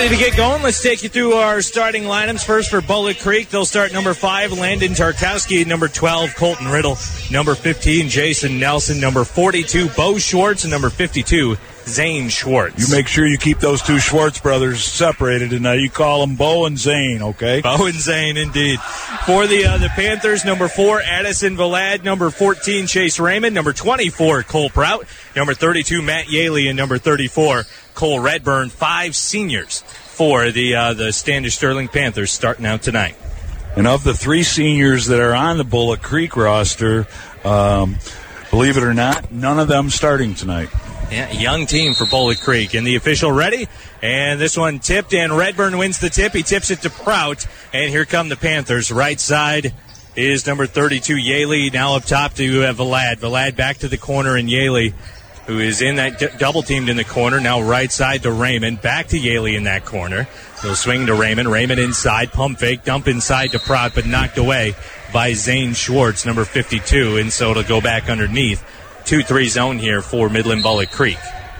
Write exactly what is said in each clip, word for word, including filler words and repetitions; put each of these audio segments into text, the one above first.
Ready to get going? Let's take you through our starting lineups. First for Bullock Creek, they'll start number five, Landon Tarkowski, number twelve, Colton Riddle, number fifteen, Jason Nelson, number forty-two, Bo Schwartz, and number fifty-two, Zane Schwartz. You make sure you keep those two Schwartz brothers separated, and uh, you call them Bo and Zane, okay? Bo and Zane, indeed. For the uh, the Panthers, number four, Addison Valad, number fourteen, Chase Raymond, number twenty-four, Cole Prout, number thirty-two, Matt Yaley, and number thirty-four, Cole Redburn. Five seniors for the uh, the Standish Sterling Panthers starting out tonight. And of the three seniors that are on the Bullock Creek roster, um, believe it or not, none of them starting tonight. Yeah, young team for Bullock Creek. And the official ready. And this one tipped, and Redburn wins the tip. He tips it to Prout. And here come the Panthers. Right side is number thirty-two, Yaley. Now up top to uh, Valad. Valad back to the corner, and Yaley, who is in that d- double-teamed in the corner. Now right side to Raymond. Back to Yaley in that corner. He'll swing to Raymond. Raymond inside. Pump fake. Dump inside to Prout, but knocked away by Zane Schwartz, number fifty-two. And so it'll go back underneath. two three zone here for Midland Bullock Creek.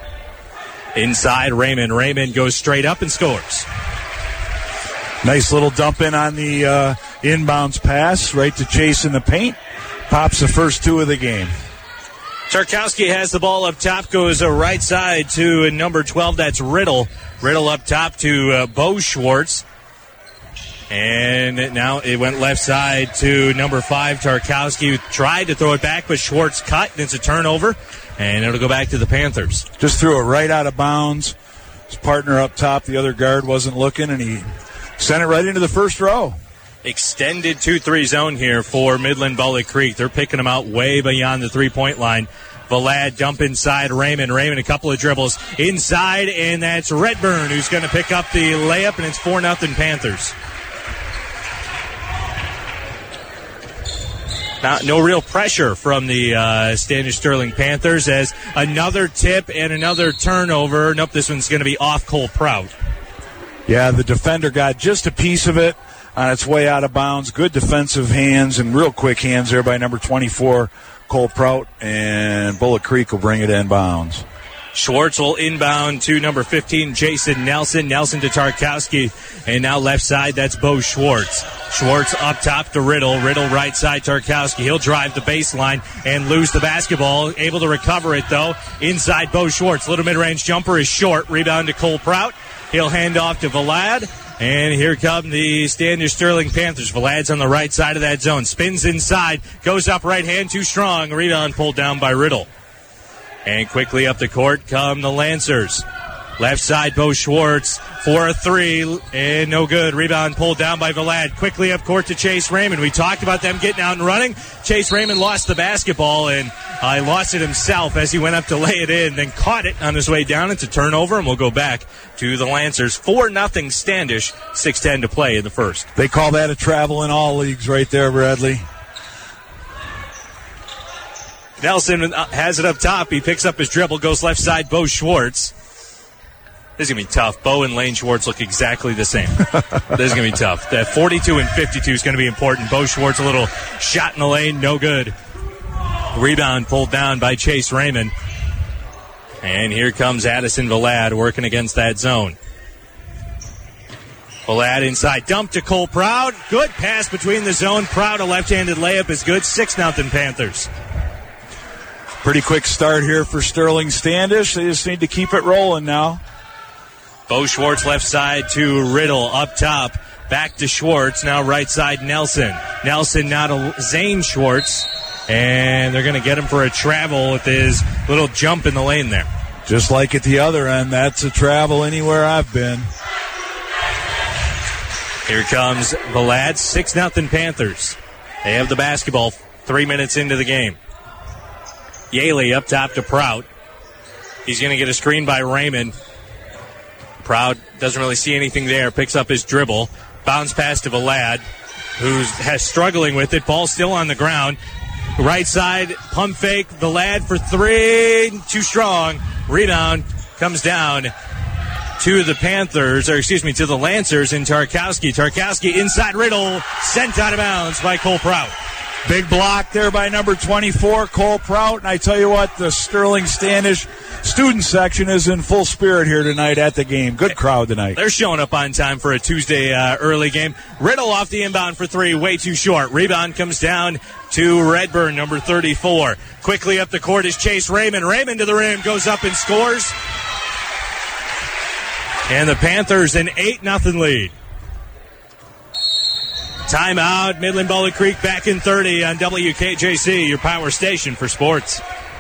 Inside, Raymond. Raymond goes straight up and scores. Nice little dump in on the uh, inbounds pass right to Chase in the paint. Pops the first two of the game. Tarkowski has the ball up top, goes uh, right side to uh, number twelve. That's Riddle. Riddle up top to uh, Bo Schwartz. And now it went left side to number five, Tarkowski. Tried to throw it back, but Schwartz cut, and it's a turnover. And it'll go back to the Panthers. Just threw it right out of bounds. His partner up top, the other guard, wasn't looking, and he sent it right into the first row. Extended two three zone here for Midland Bullock Creek. They're picking them out way beyond the three-point line. Valad dump inside Raymond. Raymond a couple of dribbles inside, and that's Redburn who's going to pick up the layup, and it's four nothing Panthers. Not, no real pressure from the uh, Standish Sterling Panthers as another tip and another turnover. Nope, this one's going to be off Cole Prout. Yeah, the defender got just a piece of it on its way out of bounds. Good defensive hands and real quick hands there by number twenty-four, Cole Prout, and Bullock Creek will bring it inbounds. Schwartz will inbound to number fifteen, Jason Nelson. Nelson to Tarkowski. And now left side, that's Bo Schwartz. Schwartz up top to Riddle. Riddle right side, Tarkowski. He'll drive the baseline and lose the basketball. Able to recover it, though. Inside, Bo Schwartz. Little mid-range jumper is short. Rebound to Cole Prout. He'll hand off to Valad. And here come the Standish Sterling Panthers. Valad's on the right side of that zone. Spins inside. Goes up right hand, too strong. Rebound pulled down by Riddle. And quickly up the court come the Lancers. Left side, Bo Schwartz for a three, and no good. Rebound pulled down by Valad. Quickly up court to Chase Raymond. We talked about them getting out and running. Chase Raymond lost the basketball, and uh, he lost it himself as he went up to lay it in, then caught it on his way down. It's a turnover, and we'll go back to the Lancers. four nothing Standish, six ten to play in the first. They call that a travel in all leagues right there, Bradley. Nelson has it up top. He picks up his dribble, goes left side, Bo Schwartz. This is going to be tough. Bo and Lane Schwartz look exactly the same. This is going to be tough. That forty-two and fifty-two is going to be important. Bo Schwartz, a little shot in the lane, no good. Rebound pulled down by Chase Raymond. And here comes Addison Valad working against that zone. Valad inside. Dump to Cole Prout. Good pass between the zone. Prout, a left-handed layup is good. six nothing Panthers. Pretty quick start here for Sterling Standish. They just need to keep it rolling now. Bo Schwartz left side to Riddle up top. Back to Schwartz. Now right side Nelson. Nelson now to Zane Schwartz. And they're going to get him for a travel with his little jump in the lane there. Just like at the other end, that's a travel anywhere I've been. Here comes Valad. six nothing Panthers. They have the basketball three minutes into the game. Yaley up top to Prout. He's going to get a screen by Raymond. Prout doesn't really see anything there. Picks up his dribble. Bounce pass to Valad, who's has struggling with it. Ball still on the ground. Right side, pump fake. Valad for three. Too strong. Rebound comes down to the Panthers, or excuse me, to the Lancers in Tarkowski. Tarkowski inside Riddle. Sent out of bounds by Cole Prout. Big block there by number twenty-four, Cole Prout. And I tell you what, the Sterling Standish student section is in full spirit here tonight at the game. Good crowd tonight. They're showing up on time for a Tuesday uh, early game. Riddle off the inbound for three, way too short. Rebound comes down to Redburn, number thirty-four. Quickly up the court is Chase Raymond. Raymond to the rim, goes up and scores. And the Panthers an eight nothing lead. Timeout. Midland Bullock Creek back in thirty on W K J C, your power station for sports.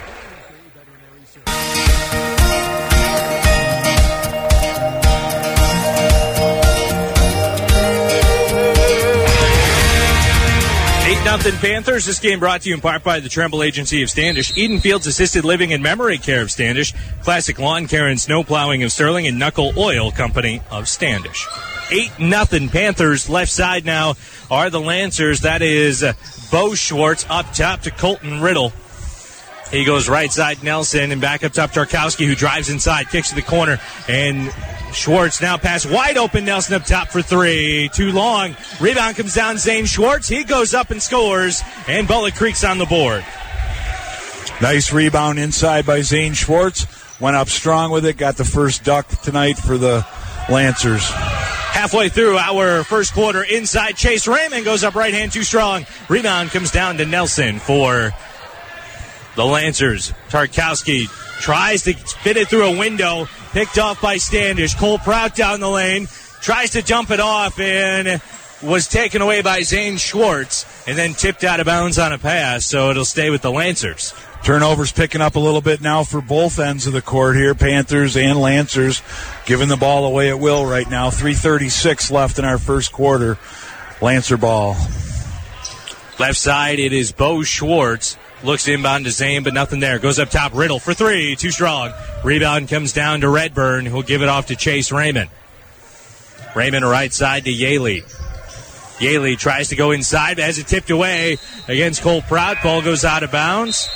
eight nothing Panthers. This game brought to you in part by the Tremble Agency of Standish, Eden Fields Assisted Living and Memory Care of Standish, Classic Lawn Care and Snow Plowing of Sterling, and Knuckle Oil Company of Standish. eight nothing Panthers. Left side now are the Lancers. That is uh, Bo Schwartz up top to Colton Riddle. He goes right side Nelson, and back up top Tarkowski, who drives inside, kicks to the corner, and Schwartz now pass wide open. Nelson up top for three. Too long. Rebound comes down. Zane Schwartz. He goes up and scores, and Bullock Creek's on the board. Nice rebound inside by Zane Schwartz. Went up strong with it. Got the first duck tonight for the Lancers. Halfway through our first quarter, inside Chase Raymond goes up right hand too strong. Rebound comes down to Nelson for the Lancers. Tarkowski tries to spin it through a window. Picked off by Standish. Cole Prout down the lane. Tries to jump it off and was taken away by Zane Schwartz and then tipped out of bounds on a pass, so it'll stay with the Lancers. Turnovers picking up a little bit now for both ends of the court here. Panthers and Lancers giving the ball away at will right now. three thirty-six left in our first quarter. Lancer ball. Left side, it is Bo Schwartz. Looks inbound to Zane, but nothing there. Goes up top, Riddle for three. Too strong. Rebound comes down to Redburn, who'll give it off to Chase Raymond. Raymond right side to Yaley. Yaley tries to go inside, but has it tipped away against Cole Prout. Ball goes out of bounds.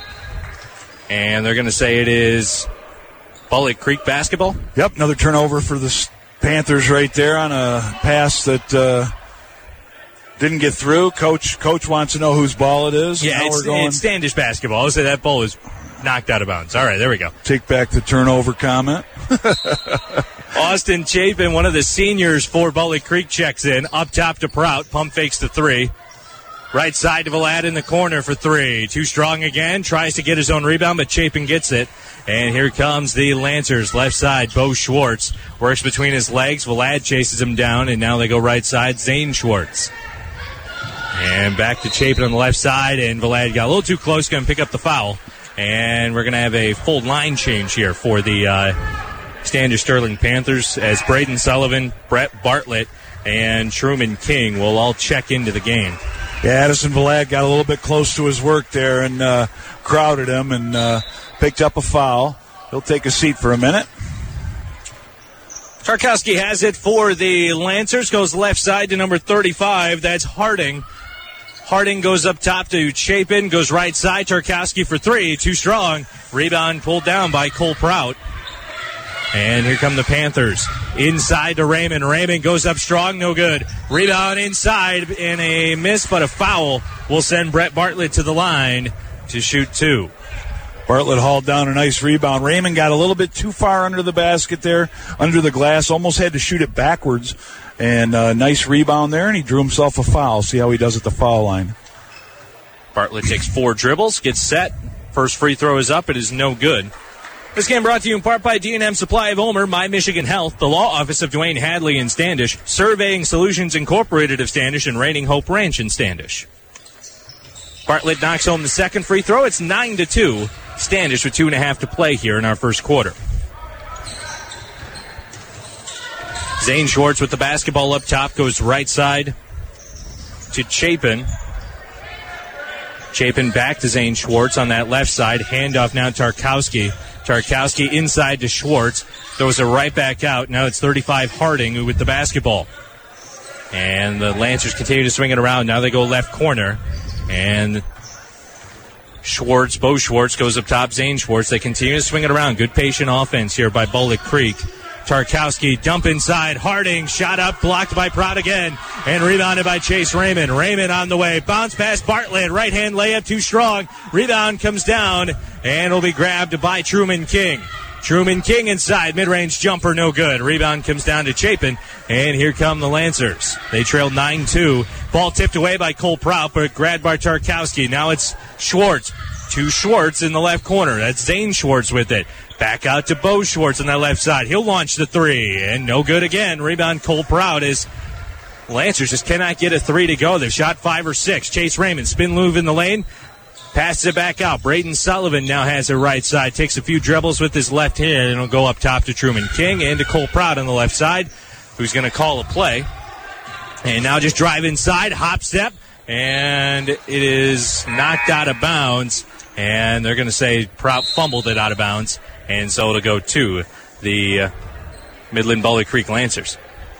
And they're going to say it is Bullock Creek basketball. Yep, another turnover for the Panthers right there on a pass that uh, didn't get through. Coach Coach wants to know whose ball it is. Yeah, it's, we're going. it's Standish basketball. I'll say that ball is knocked out of bounds. All right, there we go. Take back the turnover comment. Austin Chapin, one of the seniors for Bullock Creek, checks in. Up top to Prout. Pump fakes the three. Right side to Vlad in the corner for three. Too strong again. Tries to get his own rebound, but Chapin gets it. And here comes the Lancers. Left side, Bo Schwartz. Works between his legs. Vlad chases him down, and now they go right side. Zane Schwartz. And back to Chapin on the left side, and Vlad got a little too close. Going to pick up the foul. And we're going to have a full line change here for the uh, Standish Sterling Panthers as Braden Sullivan, Brett Bartlett, and Truman King will all check into the game. Yeah, Addison Vlad got a little bit close to his work there and uh, crowded him and uh, picked up a foul. He'll take a seat for a minute. Tarkowski has it for the Lancers. Goes left side to number thirty-five. That's Harding. Harding goes up top to Chapin. Goes right side. Tarkowski for three. Too strong. Rebound pulled down by Cole Prout. And here come the Panthers. Inside to Raymond. Raymond goes up strong. No good. Rebound inside in a miss, but a foul will send Brett Bartlett to the line to shoot two. Bartlett hauled down a nice rebound. Raymond got a little bit too far under the basket there, under the glass. Almost had to shoot it backwards. And a nice rebound there, and he drew himself a foul. See how he does at the foul line. Bartlett takes four dribbles, gets set. First free throw is up. It is no good. This game brought to you in part by D and M Supply of Omer, My Michigan Health, the law office of Dwayne Hadley in Standish, Surveying Solutions Incorporated of Standish, and Raining Hope Ranch in Standish. Bartlett knocks home the second free throw. It's nine to two. Standish with two and a half to play here in our first quarter. Zane Schwartz with the basketball up top goes right side to Chapin. Chapin back to Zane Schwartz on that left side. Handoff now Tarkowski. Tarkowski inside to Schwartz. Throws it right back out. Now it's thirty-five Harding with the basketball. And the Lancers continue to swing it around. Now they go left corner. And Schwartz, Bo Schwartz goes up top. Zane Schwartz. They continue to swing it around. Good patient offense here by Bullock Creek. Tarkowski dump inside. Harding shot up, blocked by Prout again, and rebounded by Chase Raymond. Raymond on the way. Bounce past Bartlett. Right hand layup too strong. Rebound comes down and will be grabbed by Truman King. Truman King inside. Mid-range jumper no good. Rebound comes down to Chapin. And here come the Lancers. They trail nine two. Ball tipped away by Cole Prout, but grabbed by Tarkowski. Now it's Schwartz. To Schwartz in the left corner. That's Zane Schwartz with it. Back out to Bo Schwartz on that left side. He'll launch the three. And no good again. Rebound Cole Prout as Lancers just cannot get a three to go. They've shot five or six. Chase Raymond, spin move in the lane. Passes it back out. Braden Sullivan now has it right side. Takes a few dribbles with his left hand, and will go up top to Truman King and to Cole Prout on the left side, who's going to call a play. And now just drive inside, hop step, and it is knocked out of bounds. And they're going to say Prout fumbled it out of bounds, and so it'll go to the uh, Midland Bullet Creek Lancers.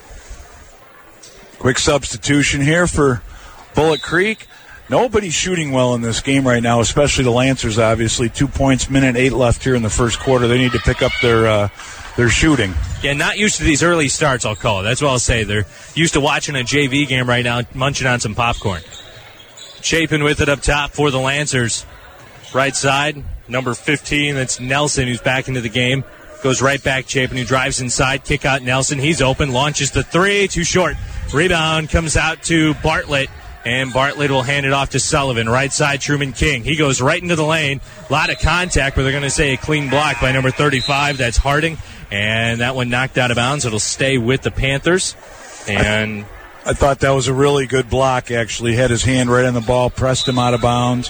Quick substitution here for Bullet Creek. Nobody's shooting well in this game right now, especially the Lancers, obviously. Two points, minute eight left here in the first quarter. They need to pick up their uh, their shooting. Yeah, not used to these early starts, I'll call it. That's what I'll say. They're used to watching a J V game right now, munching on some popcorn. Chapin with it up top for the Lancers. Right side, number fifteen, that's Nelson, who's back into the game. Goes right back, Chapin, who drives inside. Kick out Nelson. He's open, launches the three. Too short. Rebound comes out to Bartlett. And Bartlett will hand it off to Sullivan. Right side, Truman King. He goes right into the lane. A lot of contact, but they're going to say a clean block by number thirty-five. That's Harding. And that one knocked out of bounds. It'll stay with the Panthers. And I, I thought that was a really good block, actually. Had his hand right on the ball, pressed him out of bounds.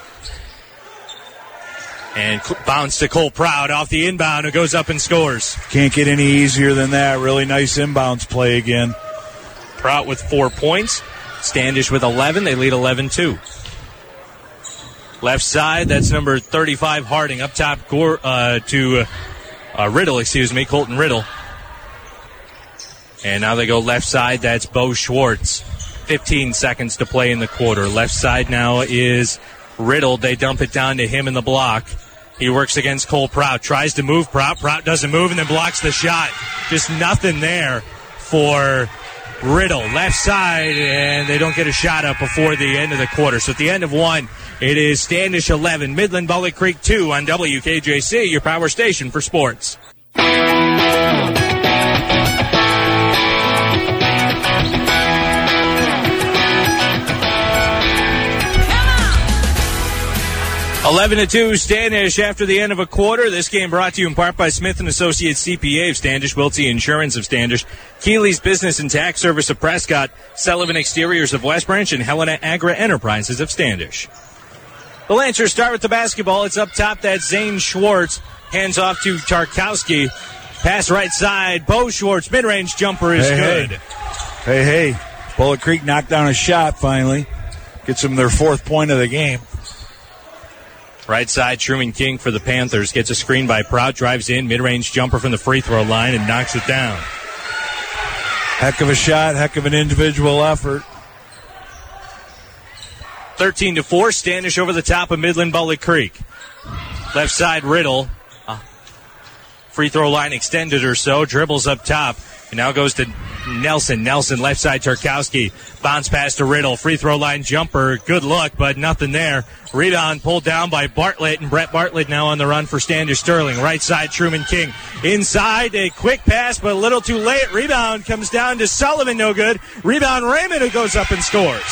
And bounce to Cole Prout off the inbound, who goes up and scores. Can't get any easier than that. Really nice inbounds play again. Prout with four points. Standish with eleven. They lead eleven two. Left side, that's number thirty-five, Harding. Up top Gore, uh, to uh, Riddle, excuse me, Colton Riddle. And now they go left side, that's Bo Schwartz. fifteen seconds to play in the quarter. Left side now is Riddle. They dump it down to him in the block. He works against Cole Prout. Tries to move Prout. Prout doesn't move and then blocks the shot. Just nothing there for Riddle. Left side, and they don't get a shot up before the end of the quarter. So at the end of one, it is Standish eleven, Midland Bullet Creek two on W K J C, your power station for sports. eleven to two, Standish after the end of a quarter. This game brought to you in part by Smith and Associates C P A of Standish, Wiltsey Insurance of Standish, Keeley's Business and Tax Service of Prescott, Sullivan Exteriors of West Branch, and Helena Agri Enterprises of Standish. The Lancers start with the basketball. It's up top. That's Zane Schwartz. Hands off to Tarkowski. Pass right side. Bo Schwartz. Mid-range jumper is hey, good. Hey. hey, hey. Bullet Creek knocked down a shot finally. Gets them their fourth point of the game. Right side, Truman King for the Panthers. Gets a screen by Prout. Drives in. Mid-range jumper from the free throw line and knocks it down. Heck of a shot. Heck of an individual effort. thirteen to four, Standish over the top of Midland Bullet Creek. Left side, Riddle. Uh, free throw line extended or so. Dribbles up top. And now goes to Nelson. Nelson, left side, Tarkowski. Bounce pass to Riddle. Free throw line jumper. Good look, but nothing there. Rebound pulled down by Bartlett, and Brett Bartlett now on the run for Standish Sterling. Right side, Truman King. Inside, a quick pass, but a little too late. Rebound comes down to Sullivan, no good. Rebound, Raymond, who goes up and scores.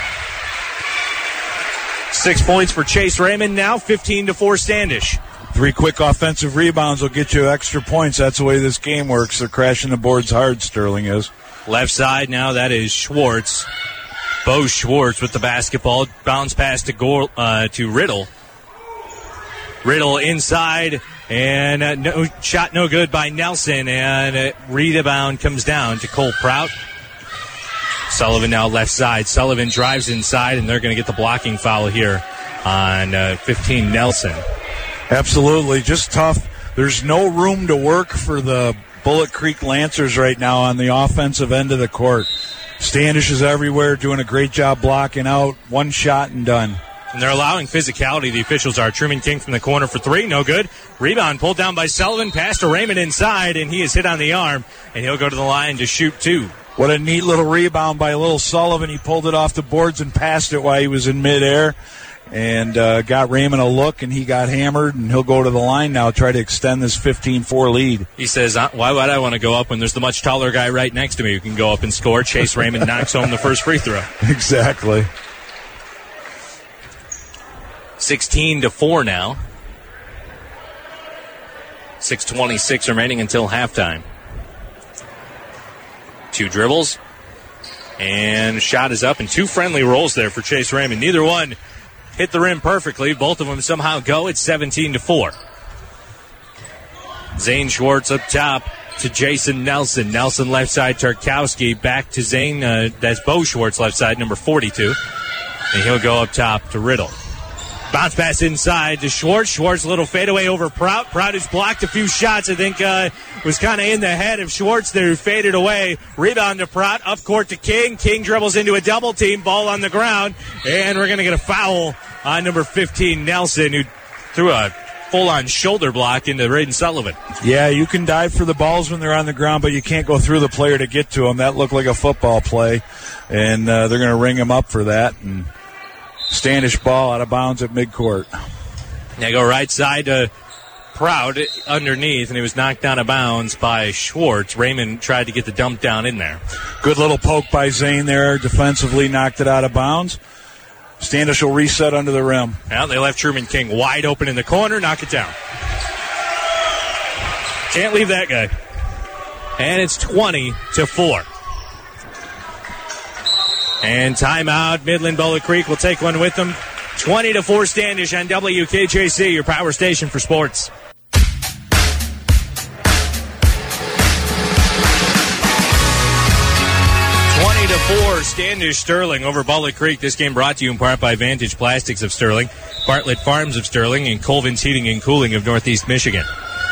Six points for Chase Raymond now, fifteen to four Standish. Three quick offensive rebounds will get you extra points. That's the way this game works. They're crashing the boards hard, Sterling is. Left side now, that is Schwartz. Bo Schwartz with the basketball. Bounce pass to Gore, uh, to Riddle. Riddle inside, and uh, no shot no good by Nelson, and uh, rebound comes down to Cole Prout. Sullivan now left side. Sullivan drives inside, and they're going to get the blocking foul here on uh, fifteen, Nelson. Absolutely. Just tough. There's no room to work for the Bullet Creek Lancers right now on the offensive end of the court. Standish is everywhere, doing a great job blocking out. One shot and done. And they're allowing physicality, the officials are. Truman King from the corner for three, no good. Rebound pulled down by Sullivan, pass to Raymond inside, and he is hit on the arm, and he'll go to the line to shoot two. What a neat little rebound by little Sullivan. He pulled it off the boards and passed it while he was in midair, and uh, got Raymond a look, and he got hammered, and he'll go to the line now, try to extend this fifteen four lead. He says, why would I want to go up when there's the much taller guy right next to me who can go up and score? Chase Raymond knocks home the first free throw. Exactly. sixteen to four now. six twenty-six remaining until halftime. Two dribbles. And shot is up, and two friendly rolls there for Chase Raymond. Neither one hit the rim perfectly. Both of them somehow go. It's seventeen to four. Zane Schwartz up top to Jason Nelson. Nelson left side, Tarkowski back to Zane. Uh, that's Bo Schwartz left side, number forty-two. And he'll go up top to Riddle. Bounce pass inside to Schwartz. Schwartz, a little fadeaway over Prout. Prout has blocked a few shots. I think uh, was kind of in the head of Schwartz there, who faded away. Rebound to Prout. Up court to King. King dribbles into a double team. Ball on the ground. And we're going to get a foul on number fifteen, Nelson, who threw a full-on shoulder block into Raiden Sullivan. Yeah, you can dive for the balls when they're on the ground, but you can't go through the player to get to them. That looked like a football play. And uh, they're going to ring him up for that. And Standish ball out of bounds at midcourt. They go right side to Proud underneath, and he was knocked out of bounds by Schwartz. Raymond tried to get the dump down in there. Good little poke by Zane there. Defensively knocked it out of bounds. Standish will reset under the rim. Now they left Truman King wide open in the corner. Knock it down. Can't leave that guy. And it's twenty to four. And timeout. Midland Bullock Creek will take one with them. twenty to four Standish on W K J C, your power station for sports. twenty to four Standish Sterling over Bullock Creek. This game brought to you in part by Vantage Plastics of Sterling, Bartlett Farms of Sterling, and Colvin's Heating and Cooling of Northeast Michigan.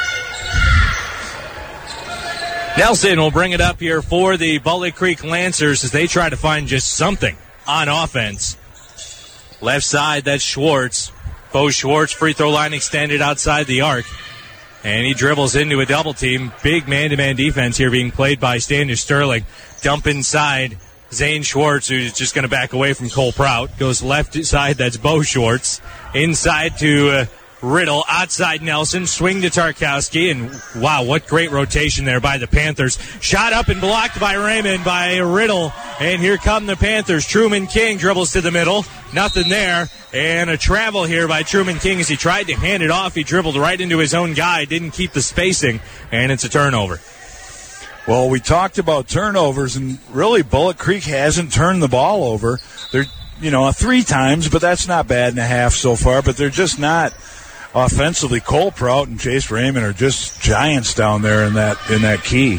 Nelson will bring it up here for the Bullock Creek Lancers as they try to find just something on offense. Left side, that's Schwartz. Bo Schwartz, free throw line extended outside the arc. And he dribbles into a double team. Big man-to-man defense here being played by Standish Sterling. Dump inside. Zane Schwartz, who's just going to back away from Cole Prout. Goes left side, that's Bo Schwartz. Inside to uh, Riddle. Outside Nelson. Swing to Tarkowski. And wow, what great rotation there by the Panthers. Shot up and blocked by Raymond by Riddle. And here come the Panthers. Truman King dribbles to the middle. Nothing there. And a travel here by Truman King as he tried to hand it off. He dribbled right into his own guy. Didn't keep the spacing. And it's a turnover. Well, we talked about turnovers, and really Bullock Creek hasn't turned the ball over. They're, you know, three times, but that's not bad in a half so far. But they're just not offensively. Cole Prout and Chase Raymond are just giants down there in that in that key.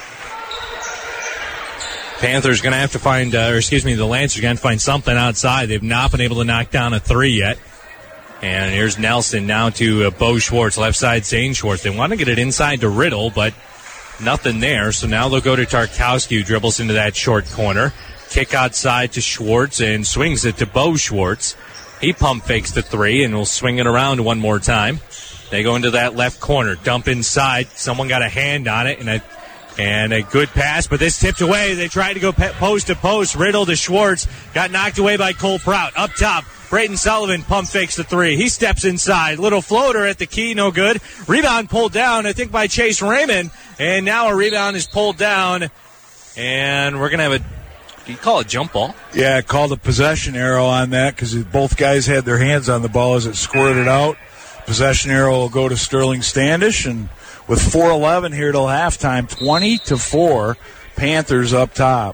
Panthers going to have to find, uh, or excuse me, the Lancers going to find something outside. They've not been able to knock down a three yet. And here's Nelson now to uh, Bo Schwartz, left side Zane Schwartz. They want to get it inside to Riddle, but nothing there. So now they'll go to Tarkowski, who dribbles into that short corner. Kick outside to Schwartz and swings it to Bo Schwartz. He pump fakes the three and will swing it around one more time. They go into that left corner, dump inside. Someone got a hand on it, and a And a good pass, but this tipped away. They tried to go post to post. Riddle to Schwartz. Got knocked away by Cole Prout. Up top, Braden Sullivan pump fakes the three. He steps inside. Little floater at the key, no good. Rebound pulled down, I think, by Chase Raymond. And now a rebound is pulled down. And we're going to have a, do you call it jump ball? Yeah, called a possession arrow on that because both guys had their hands on the ball as it squirted out. Possession arrow will go to Sterling Standish, and with four eleven here till halftime, twenty to four, Panthers up top.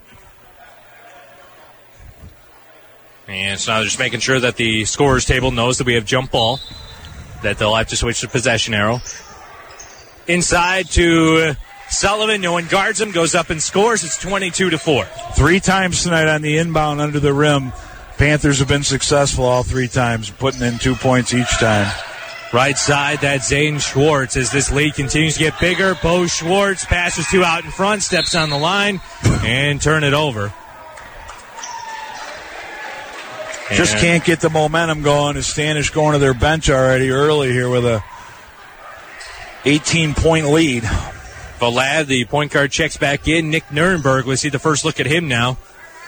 And so now they're just making sure that the scorer's table knows that we have jump ball, that they'll have to switch to possession arrow. Inside to Sullivan. No one guards him. Goes up and scores. It's twenty-two to four. Three times tonight on the inbound under the rim. Panthers have been successful all three times, putting in two points each time. Right side, that's Zane Schwartz as this lead continues to get bigger. Bo Schwartz passes two out in front, steps on the line, and turn it over. Just And can't get the momentum going. Is Standish going to their bench already early here with a eighteen-point lead. Valad, the point guard, checks back in. Nick Nurnberg, we see the first look at him now.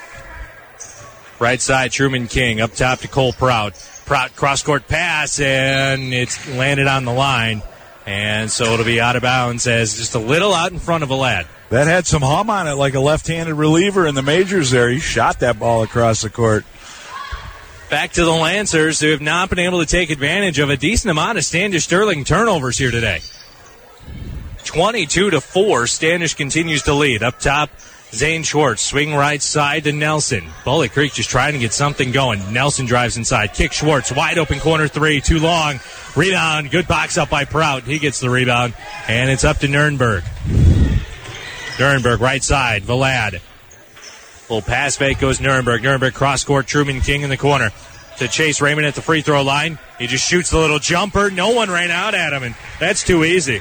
Right side, Truman King. Up top to Cole Prout. Prout cross-court pass, and it's landed on the line. And so it'll be out of bounds as just a little out in front of Valad. That had some hum on it, like a left-handed reliever in the majors there. He shot that ball across the court. Back to the Lancers, who have not been able to take advantage of a decent amount of Standish Sterling turnovers here today. twenty-two to four, Standish continues to lead. Up top, Zane Schwartz, swing right side to Nelson. Bullet Creek just trying to get something going. Nelson drives inside, kick Schwartz, wide open corner three, too long. Rebound, good box up by Prout. He gets the rebound, and it's up to Nurnberg. Nurnberg, right side, Valad. Little pass fake goes Nurnberg. Nurnberg cross-court, Truman King in the corner. To Chase Raymond at the free throw line. He just shoots the little jumper. No one ran out at him, and that's too easy.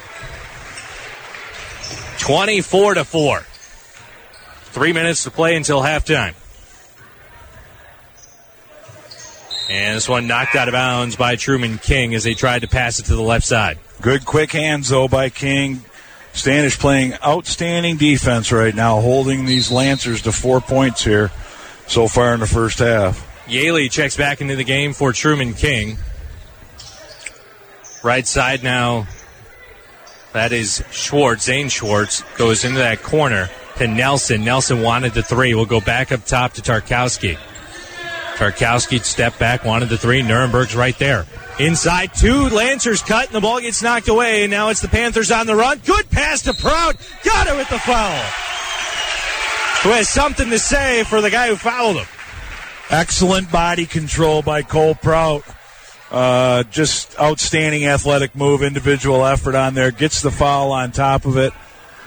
twenty-four to four. Three minutes to play until halftime. And this one knocked out of bounds by Truman King as they tried to pass it to the left side. Good quick hands, though, by King. Standish playing outstanding defense right now, holding these Lancers to four points here so far in the first half. Yaley checks back into the game for Truman King. Right side now, that is Schwartz. Zane Schwartz goes into that corner to Nelson. Nelson wanted the three. We'll go back up top to Tarkowski. Tarkowski step back, wanted the three. Nurnberg's right there. Inside, two Lancers cut, and the ball gets knocked away. And now it's the Panthers on the run. Good pass to Prout. Got it with the foul. Who has something to say for the guy who fouled him. Excellent body control by Cole Prout. Uh, just outstanding athletic move, individual effort on there. Gets the foul on top of it.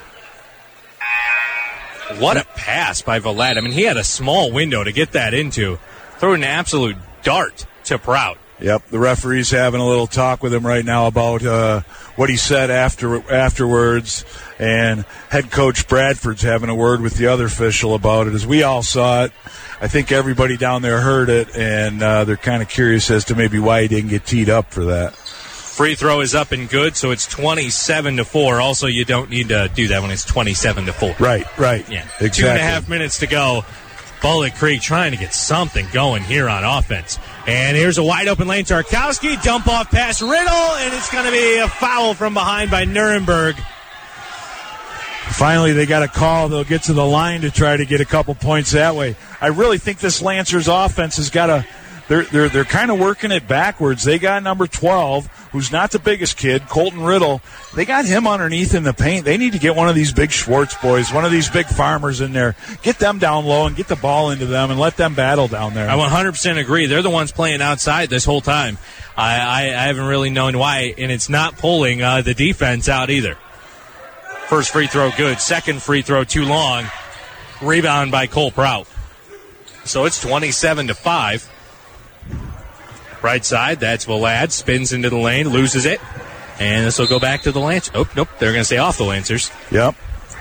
What a pass by Valad. I mean, he had a small window to get that into. Throw an absolute dart to Prout. Yep, the referee's having a little talk with him right now about uh, what he said after afterwards, and head coach Bradford's having a word with the other official about it. As we all saw it, I think everybody down there heard it, and uh, they're kind of curious as to maybe why he didn't get teed up for that. Free throw is up and good, so it's twenty-seven to four. Also, you don't need to do that when it's twenty-seven to four. Right, right. Yeah, exactly. Two and a half minutes to go. Bullet Creek trying to get something going here on offense. And here's a wide open lane. Tarkowski, dump off pass Riddle, and it's going to be a foul from behind by Nurnberg. Finally, they got a call. They'll get to the line to try to get a couple points that way. I really think this Lancers offense has got a They're they're they're kind of working it backwards. They got number twelve, who's not the biggest kid, Colton Riddle. They got him underneath in the paint. They need to get one of these big Schwartz boys, one of these big farmers in there. Get them down low and get the ball into them and let them battle down there. I one hundred percent agree. They're the ones playing outside this whole time. I, I, I haven't really known why, and it's not pulling uh, the defense out either. First free throw good. Second free throw too long. Rebound by Cole Prout. So it's twenty-seven to five. Right side, that's Valad. Spins into the lane, loses it. And this will go back to the Lancers. Oh, nope, they're going to stay off the Lancers. Yep.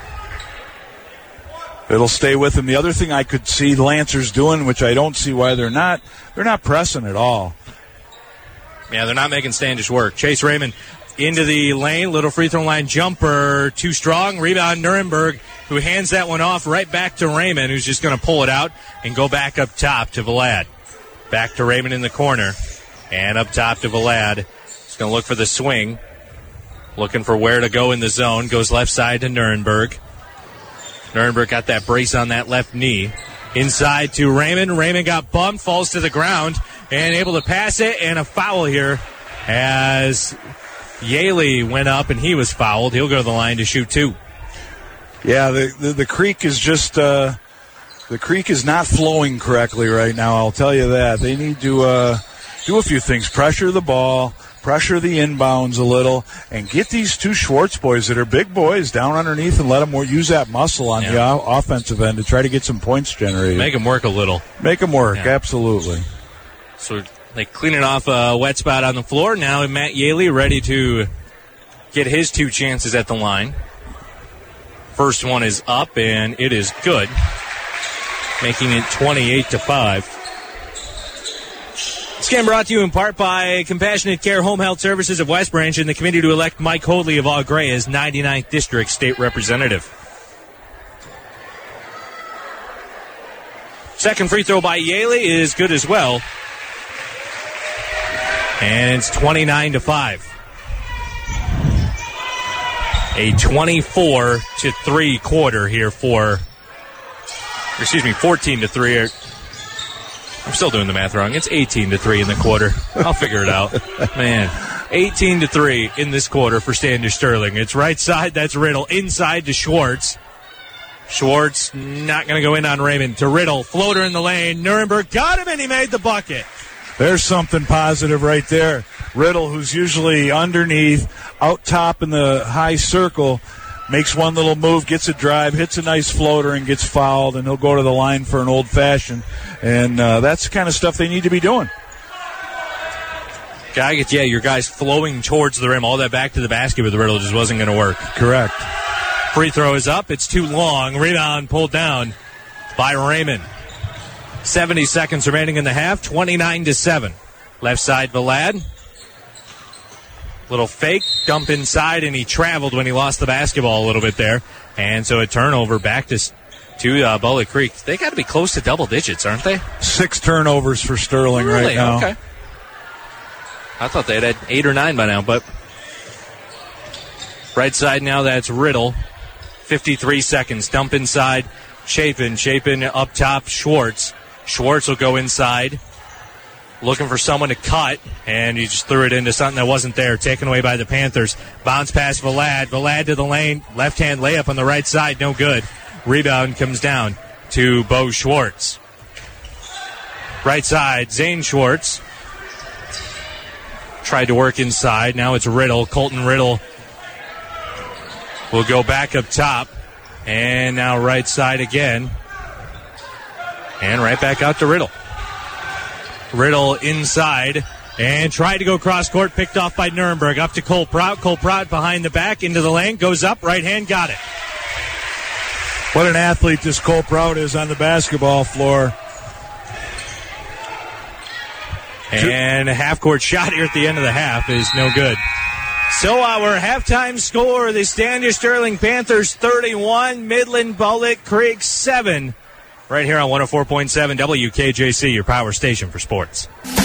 It'll stay with them. The other thing I could see the Lancers doing, which I don't see why they're not, they're not pressing at all. Yeah, they're not making Standish work. Chase Raymond into the lane, little free throw line jumper, too strong. Rebound Nurnberg, who hands that one off right back to Raymond, who's just going to pull it out and go back up top to Valad. Back to Raymond in the corner. And up top to Valad. He's going to look for the swing. Looking for where to go in the zone. Goes left side to Nurnberg. Nurnberg got that brace on that left knee. Inside to Raymond. Raymond got bumped, falls to the ground, and able to pass it. And a foul here as Yaley went up and he was fouled. He'll go to the line to shoot two. Yeah, the, the, the creek is just... Uh The creek is not flowing correctly right now, I'll tell you that. They need to uh, do a few things. Pressure the ball, pressure the inbounds a little, and get these two Schwartz boys that are big boys down underneath and let them use that muscle on yeah. the o- offensive end to try to get some points generated. Make them work a little. Make them work, yeah. absolutely. So they clean it off a wet spot on the floor. Now Matt Yaley ready to get his two chances at the line. First one is up, and it is good, making it twenty-eight to five. game brought to you in part by Compassionate Care Home Health Services of West Branch and the committee to elect Mike Hoadley of Au Gres as ninety-ninth District State Representative. Second free throw by Yaley is good as well. And it's twenty-nine to five. A twenty-four to three quarter here for, excuse me, fourteen to three. I'm still doing the math wrong. It's eighteen to three in the quarter. I'll figure it out. Man, eighteen to three in this quarter for Standish Sterling. It's right side, that's Riddle. Inside to Schwartz. Schwartz not going to go in on Raymond. To Riddle, floater in the lane. Nuremberg got him, and he made the bucket. There's something positive right there. Riddle, who's usually underneath, out top in the high circle, makes one little move, gets a drive, hits a nice floater, and gets fouled, and he'll go to the line for an old-fashioned. And uh, that's the kind of stuff they need to be doing. Gotta get, yeah, your guys flowing towards the rim. All that back to the basket with Riddle just wasn't going to work. Correct. Free throw is up. It's too long. Rebound pulled down by Raymond. seventy seconds remaining in the half. twenty-nine to seven. Left side, Valad. Little fake, dump inside, and he traveled when he lost the basketball a little bit there. And so a turnover back to, to uh, Bullet Creek. They got to be close to double digits, aren't they? Six turnovers for Sterling really? right now. Okay. I thought they had eight or nine by now, but right side now, that's Riddle. fifty-three seconds. Dump inside. Chapin. Chapin up top. Schwartz. Schwartz will go inside. Looking for someone to cut, and he just threw it into something that wasn't there. Taken away by the Panthers. Bounce pass Valad. Valad to the lane. Left-hand layup on the right side. No good. Rebound comes down to Bo Schwartz. Right side, Zane Schwartz. Tried to work inside. Now it's Riddle. Colton Riddle will go back up top. And now right side again. And right back out to Riddle. Riddle inside and tried to go cross court, picked off by Nuremberg. Up to Cole Prout. Cole Prout behind the back, into the lane, goes up, right hand, got it. What an athlete this Cole Prout is on the basketball floor. And a half-court shot here at the end of the half is no good. So our halftime score, the Standish Sterling Panthers thirty-one, Midland Bullet Creek seven. Right here on one oh four point seven W K J C, your power station for sports.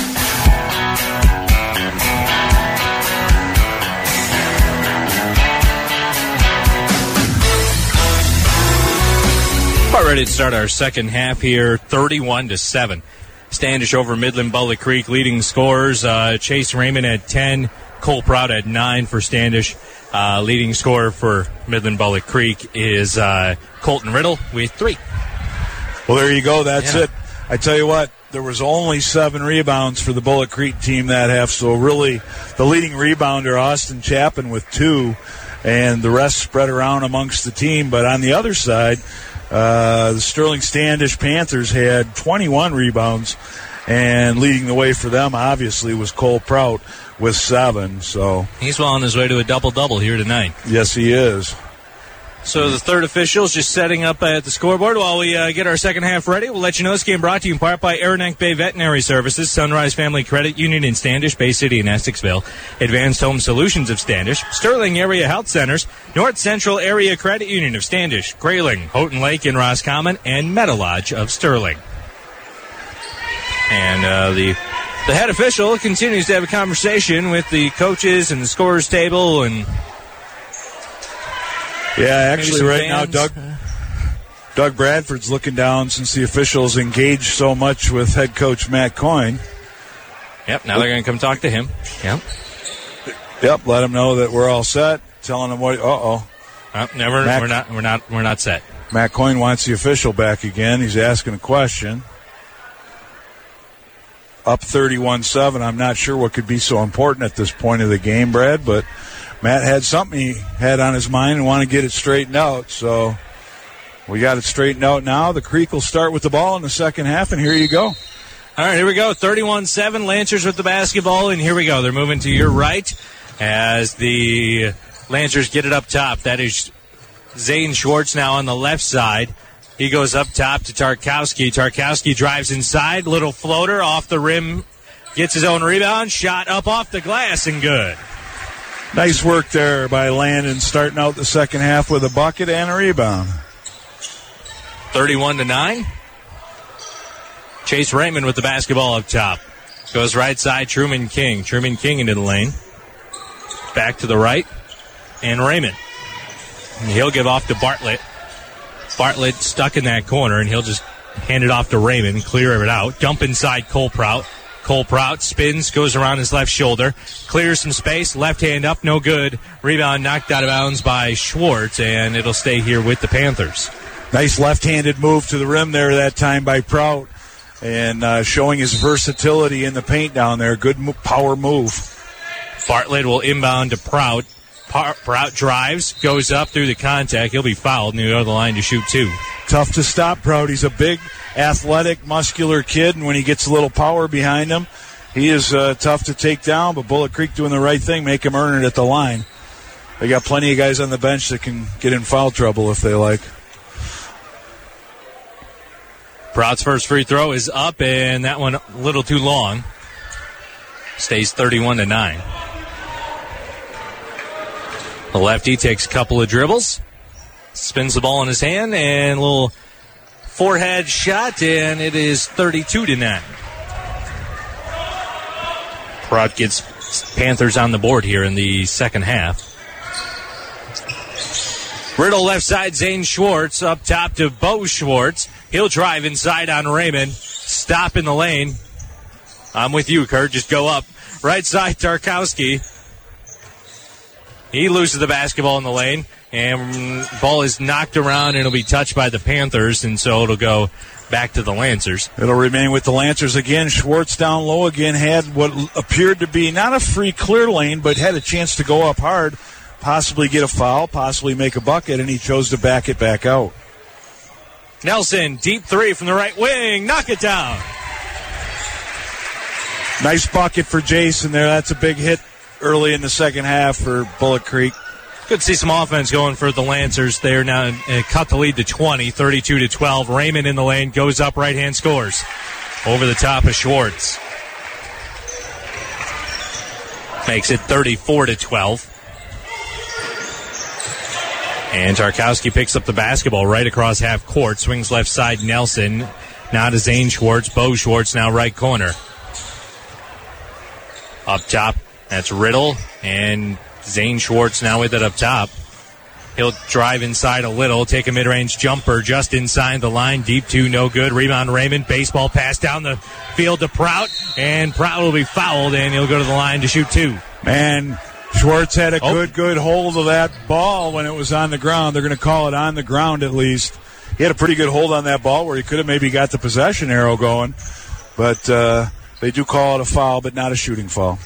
About ready to start our second half here, thirty-one to seven. Standish over Midland Bullet Creek, leading scorers. Uh, Chase Raymond at ten, Cole Prout at nine for Standish. Uh, leading scorer for Midland Bullet Creek is uh, Colton Riddle with three. Well, there you go. That's yeah. it. I tell you what, there was only seven rebounds for the Bullet Creek team that half, so really the leading rebounder, Austin Chapin, with two, and the rest spread around amongst the team. But on the other side, uh, the Sterling Standish Panthers had twenty-one rebounds, and leading the way for them, obviously, was Cole Prout with seven. So he's well on his way to a double-double here tonight. Yes, he is. So the third official is just setting up at the scoreboard while we uh, get our second half ready. We'll let you know this game brought to you in part by Aranac Bay Veterinary Services, Sunrise Family Credit Union in Standish, Bay City and Essexville, Advanced Home Solutions of Standish, Sterling Area Health Centers, North Central Area Credit Union of Standish, Grayling, Houghton Lake in Roscommon, and Metalodge of Sterling. And uh, the the head official continues to have a conversation with the coaches and the scorers table and... Yeah, actually right fans. now, Doug Doug Bradford's looking down since the officials engaged so much with head coach Matt Coyne. Yep, now they're going to come talk to him. Yep. Yep, let him know that we're all set, telling him what, uh-oh. Uh, never, Matt, we're not, we're not, we're not set. Matt Coyne wants the official back again. He's asking a question. Up thirty-one seven. I'm not sure what could be so important at this point of the game, Brad, but Matt had something he had on his mind and wanted to get it straightened out. So we got it straightened out now. The Creek will start with the ball in the second half, and here you go. All right, here we go. thirty-one seven, Lancers with the basketball, and here we go. They're moving to your right as the Lancers get it up top. That is Zane Schwartz now on the left side. He goes up top to Tarkowski. Tarkowski drives inside. Little floater off the rim gets his own rebound, shot up off the glass and good. Nice work there by Landon, starting out the second half with a bucket and a rebound. thirty-one to nine. Chase Raymond with the basketball up top. Goes right side, Truman King. Truman King into the lane. Back to the right. And Raymond. And he'll give off to Bartlett. Bartlett stuck in that corner, and he'll just hand it off to Raymond, clear it out. Dump inside Cole Prout. Cole Prout spins, goes around his left shoulder, clears some space, left hand up, no good. Rebound knocked out of bounds by Schwartz, and it'll stay here with the Panthers. Nice left-handed move to the rim there that time by Prout, and uh, showing his versatility in the paint down there. Good mo- power move. Bartlett will inbound to Prout. Prout drives, goes up through the contact. He'll be fouled, and he'll go to the line to shoot two. Tough to stop Prout. He's a big, athletic, muscular kid, and when he gets a little power behind him, he is uh, tough to take down, but Bullet Creek doing the right thing, make him earn it at the line. They got plenty of guys on the bench that can get in foul trouble if they like. Prout's first free throw is up, and that one a little too long. Stays thirty-one to nine. The lefty takes a couple of dribbles, spins the ball in his hand, and a little forehead shot, and it is thirty-two to nine. Prout gets Panthers on the board here in the second half. Riddle left side, Zane Schwartz up top to Bo Schwartz. He'll drive inside on Raymond. Stop in the lane. I'm with you, Kurt. Just go up. Right side, Tarkowski. He loses the basketball in the lane, and ball is knocked around, and it'll be touched by the Panthers, and so it'll go back to the Lancers. It'll remain with the Lancers again. Schwartz down low again, had what appeared to be not a free clear lane, but had a chance to go up hard, possibly get a foul, possibly make a bucket, and he chose to back it back out. Nelson, deep three from the right wing, knock it down. Nice bucket for Jason there. That's a big hit early in the second half for Bullet Creek. Good to see some offense going for the Lancers. They're now uh, cut the lead to twenty, thirty-two to twelve. Raymond in the lane, goes up right hand, scores. Over the top of Schwartz. Makes it thirty-four to twelve. And Tarkowski picks up the basketball right across half court. Swings left side, Nelson. Now to Zane Schwartz. Bo Schwartz now right corner. Up top, that's Riddle. And Zane Schwartz now with it up top. He'll drive inside a little, take a mid-range jumper just inside the line. Deep two, no good. Rebound Raymond. Baseball pass down the field to Prout. And Prout will be fouled, and he'll go to the line to shoot two. Man, Schwartz had a oh. good, good hold of that ball when it was on the ground. They're going to call it on the ground at least. He had a pretty good hold on that ball where he could have maybe got the possession arrow going. But uh, they do call it a foul, but not a shooting foul.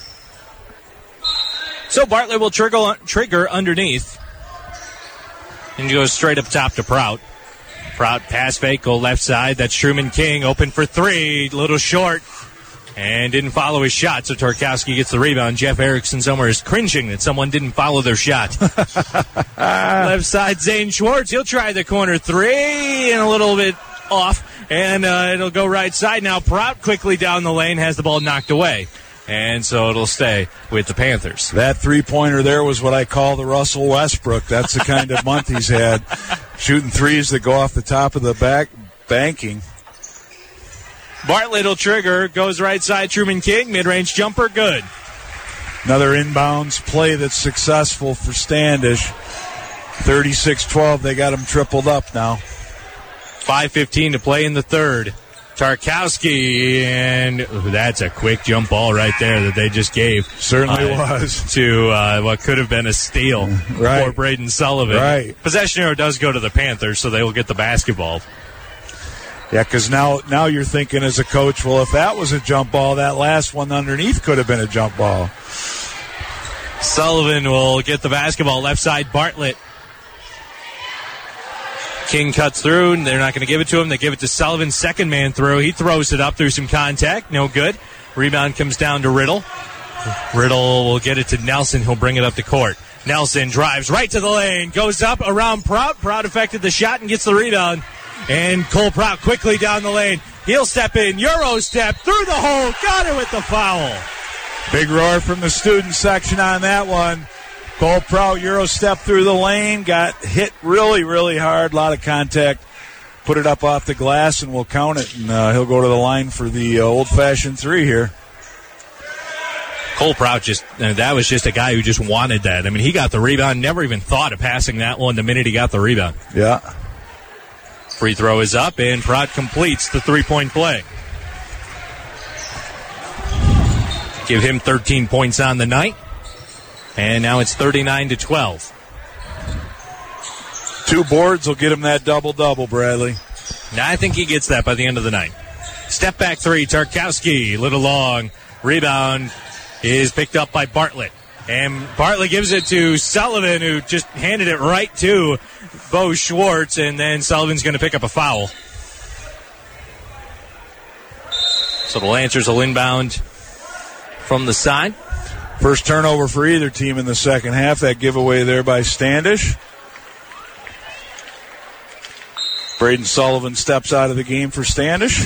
So Bartlett will trigger, trigger underneath. And goes straight up top to Prout. Prout pass fake, go left side. That's Truman King, open for three. Little short. And didn't follow his shot, so Tarkowski gets the rebound. Jeff Erickson somewhere is cringing that someone didn't follow their shot. Left side, Zane Schwartz. He'll try the corner three and a little bit off. And uh, it'll go right side. Now Prout quickly down the lane has the ball knocked away. And so it'll stay with the Panthers. That three-pointer there was what I call the Russell Westbrook. That's the kind of month he's had. Shooting threes that go off the top of the back, banking. Bartlett will trigger, goes right side, Truman King, mid-range jumper, good. Another inbounds play that's successful for Standish. thirty-six twelve, they got him tripled up now. five fifteen to play in the third. Tarkowski, and ooh, that's a quick jump ball right there that they just gave. Certainly uh, was. To uh, what could have been a steal right. for Braden Sullivan. Right. Possession arrow does go to the Panthers, so they will get the basketball. Yeah, because now, now you're thinking as a coach, well, if that was a jump ball, that last one underneath could have been a jump ball. Sullivan will get the basketball. Left side, Bartlett. King cuts through, and they're not going to give it to him. They give it to Sullivan. Second man through. He throws it up through some contact. No good. Rebound comes down to Riddle. Riddle will get it to Nelson. He'll bring it up the court. Nelson drives right to the lane. Goes up around Prout. Prout affected the shot and gets the rebound. And Cole Prout quickly down the lane. He'll step in, Euro step through the hole, got it with the foul. Big roar from the student section on that one. Cole Prout, Euro step through the lane, got hit really, really hard, a lot of contact. Put it up off the glass, and we'll count it, and uh, he'll go to the line for the uh, old-fashioned three here. Cole Prout, just uh, that was just a guy who just wanted that. I mean, he got the rebound, never even thought of passing that one the minute he got the rebound. Yeah. Free throw is up, and Prout completes the three-point play. Give him thirteen points on the night, and now it's thirty-nine to twelve. Two boards will get him that double-double, Bradley. Now I think he gets that by the end of the night. Step back three, Tarkowski, little long. Rebound is picked up by Bartlett. And Bartlett gives it to Sullivan, who just handed it right to Bo Schwartz, and then Sullivan's going to pick up a foul. So the Lancers will inbound from the side. First turnover for either team in the second half. That giveaway there by Standish. Braden Sullivan steps out of the game for Standish.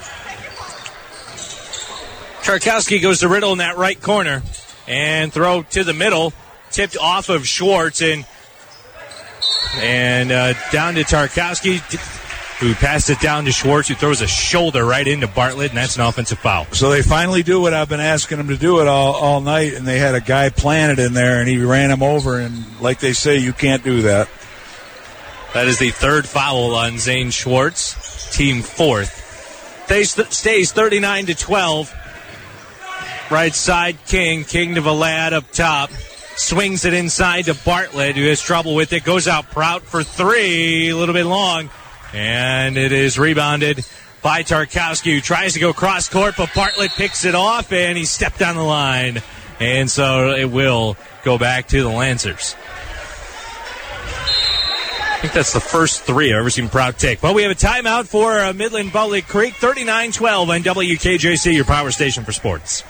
Tarkowski goes to Riddle in that right corner and throw to the middle, tipped off of Schwartz and and uh, down to Tarkowski, who passed it down to Schwartz, who throws a shoulder right into Bartlett, and that's an offensive foul. So they finally do what I've been asking them to do it all, all night, and they had a guy planted in there, and he ran him over, and like they say, you can't do that. That is the third foul on Zane Schwartz, team fourth. They st- stays thirty-nine to twelve. Right side, King. King to Vlad up top. Swings it inside to Bartlett, who has trouble with it. Goes out Prout for three, a little bit long. And it is rebounded by Tarkowski, who tries to go cross court, but Bartlett picks it off, and he stepped on the line. And so it will go back to the Lancers. I think that's the first three I've ever seen Prout take. But we have a timeout for uh, Midland Bull Creek, thirty-nine twelve on W K J C, your power station for sports.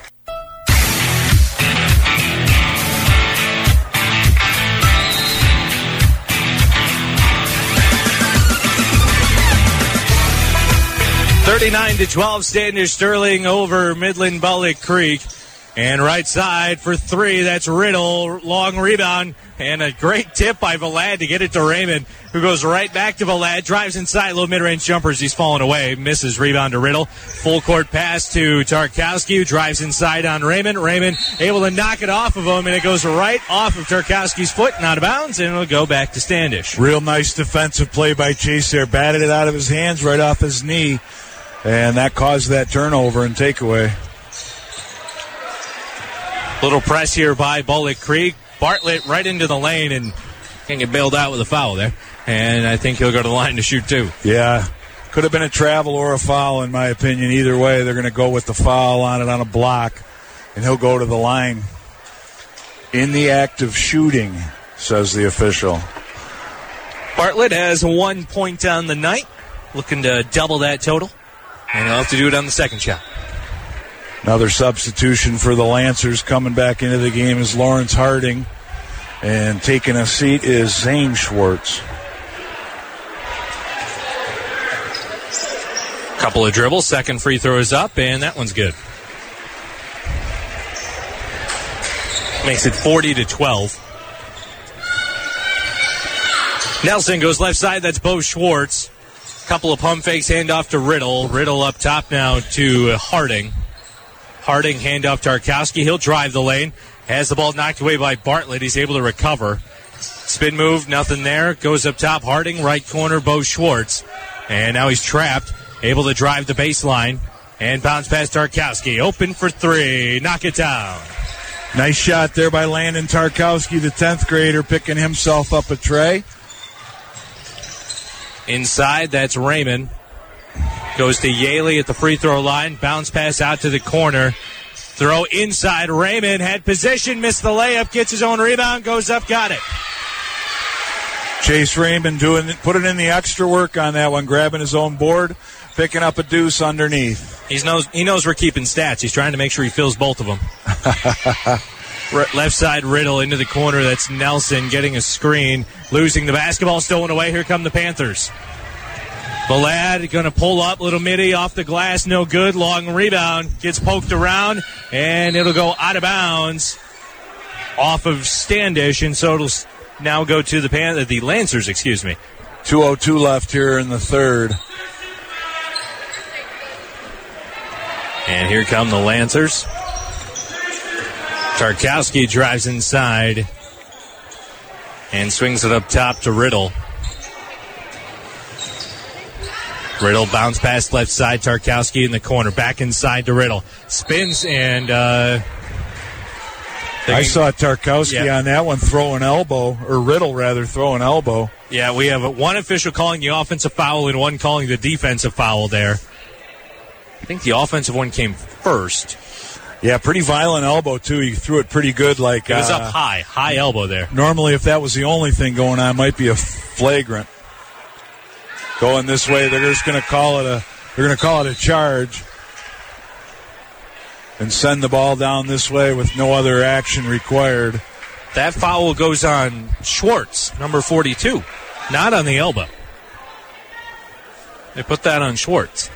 thirty-nine to twelve, Standish Sterling over Midland Bull Creek. And right side for three, that's Riddle. Long rebound and a great tip by Vlad to get it to Raymond, who goes right back to Vlad, drives inside, low mid-range jumpers. He's falling away, misses, rebound to Riddle. Full court pass to Tarkowski, who drives inside on Raymond. Raymond able to knock it off of him, and it goes right off of Tarkowski's foot, and out of bounds, and it'll go back to Standish. Real nice defensive play by Chase there. Batted it out of his hands right off his knee, and that caused that turnover and takeaway. Little press here by Bullock Creek. Bartlett right into the lane and can get bailed out with a foul there. And I think he'll go to the line to shoot two. Yeah. Could have been a travel or a foul, in my opinion. Either way, they're going to go with the foul on it on a block, and he'll go to the line. In the act of shooting, says the official. Bartlett has one point on the night, looking to double that total, and he'll have to do it on the second shot. Another substitution for the Lancers coming back into the game is Lawrence Harding. And taking a seat is Zane Schwartz. Couple of dribbles, second free throw is up, and that one's good. Makes it forty to twelve. Nelson goes left side, that's Bo Schwartz. Couple of pump fakes, handoff to Riddle. Riddle up top now to Harding. Harding, handoff to Tarkowski. He'll drive the lane. Has the ball knocked away by Bartlett. He's able to recover. Spin move, nothing there. Goes up top. Harding, right corner, Bo Schwartz. And now he's trapped. Able to drive the baseline. And bounce past Tarkowski. Open for three. Knock it down. Nice shot there by Landon Tarkowski, the tenth grader, picking himself up a tray. Inside, that's Raymond. Goes to Yaley at the free throw line. Bounce pass out to the corner. Throw inside. Raymond had position, missed the layup, gets his own rebound, goes up, got it. Chase Raymond doing, putting in the extra work on that one, grabbing his own board, picking up a deuce underneath. He knows, he knows we're keeping stats. He's trying to make sure he fills both of them. Left side, Riddle into the corner. That's Nelson getting a screen. Losing the basketball, stolen away. Here come the Panthers. Valad going to pull up, little midi off the glass, no good. Long rebound, gets poked around, and it'll go out of bounds off of Standish, and so it'll now go to the Pan- the Lancers, excuse me. two oh two left here in the third. And here come the Lancers. Tarkowski drives inside and swings it up top to Riddle. Riddle bounce pass left side. Tarkowski in the corner. Back inside to Riddle. Spins and... Uh, I saw Tarkowski yeah. on that one throw an elbow, or Riddle rather, throw an elbow. Yeah, we have one official calling the offensive foul and one calling the defensive foul there. I think the offensive one came first. Yeah, pretty violent elbow, too. He threw it pretty good. Like It was uh, up high. High elbow there. Normally, if that was the only thing going on, it might be a flagrant. Going this way, they're just going to call it a they're going to call it a charge and send the ball down this way with no other action required. That foul goes on Schwartz, number forty-two, not on the elbow. They put that on Schwartz.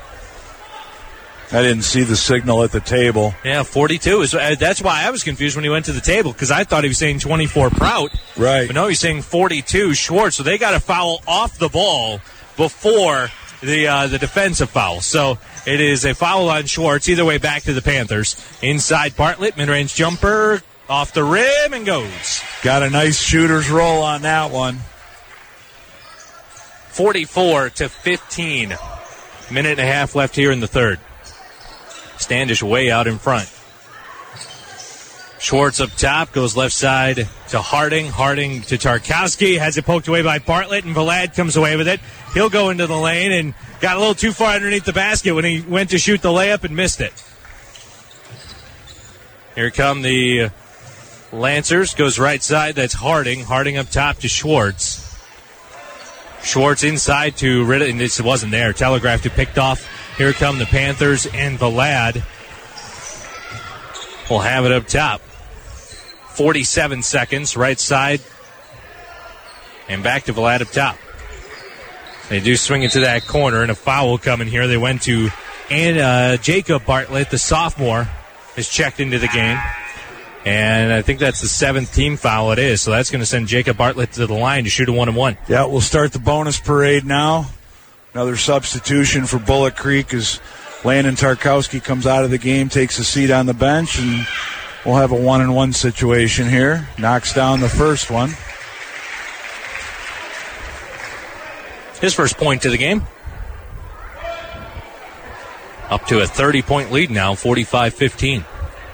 I didn't see the signal at the table. Yeah, forty-two is. Uh, that's why I was confused when he went to the table, because I thought he was saying twenty-four Prout. Right. But no, he's saying forty-two Schwartz. So they got a foul off the ball before the uh, the defensive foul. So it is a foul on Schwartz. Either way, back to the Panthers. Inside Bartlett, mid-range jumper off the rim and goes. Got a nice shooter's roll on that one. forty-four to fifteen. Minute and a half left here in the third. Standish way out in front. Schwartz up top, goes left side to Harding. Harding to Tarkowski, has it poked away by Bartlett, and Valad comes away with it. He'll go into the lane and got a little too far underneath the basket when he went to shoot the layup and missed it. Here come the Lancers, goes right side, that's Harding. Harding up top to Schwartz. Schwartz inside to Riddle, and this wasn't there. Telegraphed it, picked off. Here come the Panthers, and Valad will have it up top. forty-seven seconds, right side, and back to Valad up top. They do swing it to that corner, and a foul coming here. They went to, and uh, Jacob Bartlett, the sophomore, is checked into the game. And I think that's the seventh team foul it is, so that's going to send Jacob Bartlett to the line to shoot a one-and-one. Yeah, we'll start the bonus parade now. Another substitution for Bullock Creek as Landon Tarkowski comes out of the game, takes a seat on the bench, and we'll have a one-and-one situation here. Knocks down the first one. His first point to the game. Up to a thirty-point lead now, forty-five fifteen.